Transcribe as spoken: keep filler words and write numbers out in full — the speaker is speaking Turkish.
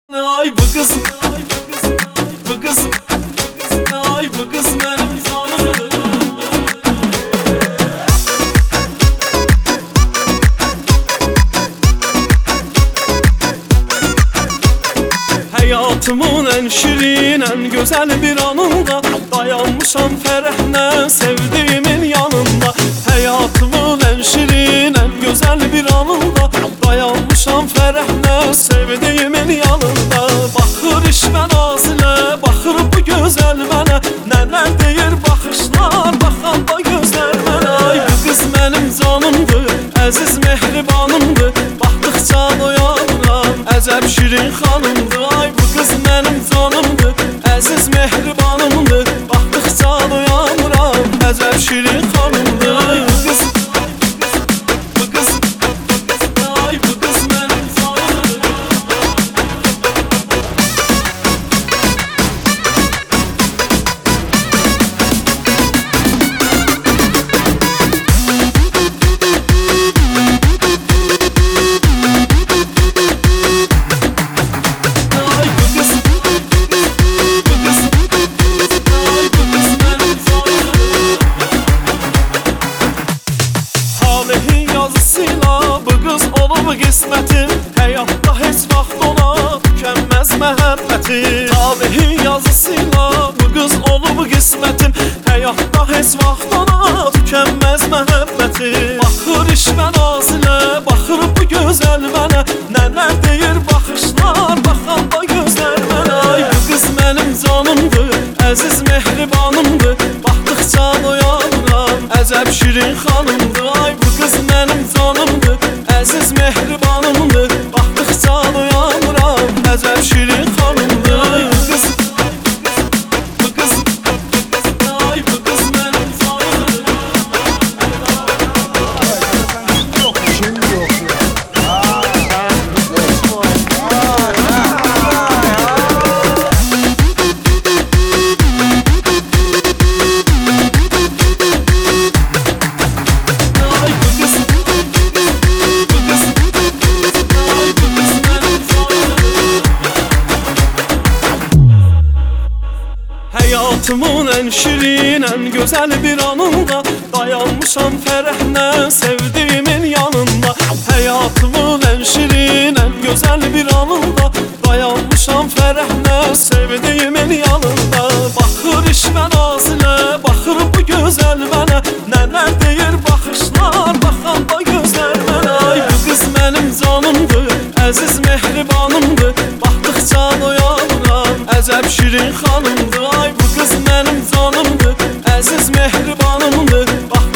Ay bu kız, ay bu kız, bu kız, ay bu kız benim canımdır. Hayatımın en şirin, en güzel bir anında dayanmışam ferahla sevdiğimin yanında. Hayatımın en şirin, en güzel bir anında dayanmışam ferahla sevdiğimin yanında. Bakır işmen ağzına, bakır bu güzel mənə, neler deyir bakışlar, bakan da gözler mənə. Ay bu kız benim canımdır, aziz mehribanımdır, baktıkça doyanıram, acəb şirin xanımdır. Ay bu kız benim canımdır, aziz mehribanımdır, baktıkça doyanıram, acəb şirin xanımdır. Ay bu kız, bu kız, ay bu kız benim canımdır. Talehin yazısıyla bu kız olub qismətim, həyatda heç vaxt ona tükənməz məhəbbətim. Talehin yazısıyla bu kız olub qismətim, həyatda heç vaxt ona tükənməz məhəbbətim. Baxır işmən ağzına, baxır bu gözəl mənə, nələr deyir baxışlar, baxan da gözlər mənə. Ay bu kız mənim canımdır, əziz mehribanımdır, baxdıqca doyanıram, əcəb şirin xanımdır. Ay bu kız benim canımdır, aziz mehribanımdır, baktıkça doyanıram, acəb şirin xanımdır. Ay bu kız, bu kız, ay bu kız benim canımdır. Yok, şimdi yok ya. Ay bu kız, bu kız, ay bu kız benim canımdır. Hayatımın en şirin, en güzel bir anında dayanmışam ferahla sevdiğimin yanında. Hayatımın en şirin, en güzel bir anında dayanmışam ferahla sevdiğimin yanında. Bakır işmen ağzına, bakır bu güzel mənə, neler deyir bakışlar, bakan da gözler mənə. Ay bu kız benim canımdır, aziz mehribanımdır, baktıkça doyanıram, acəb şirin xanımdır. Ay bu kız benim canımdır, aziz mehribanımdır,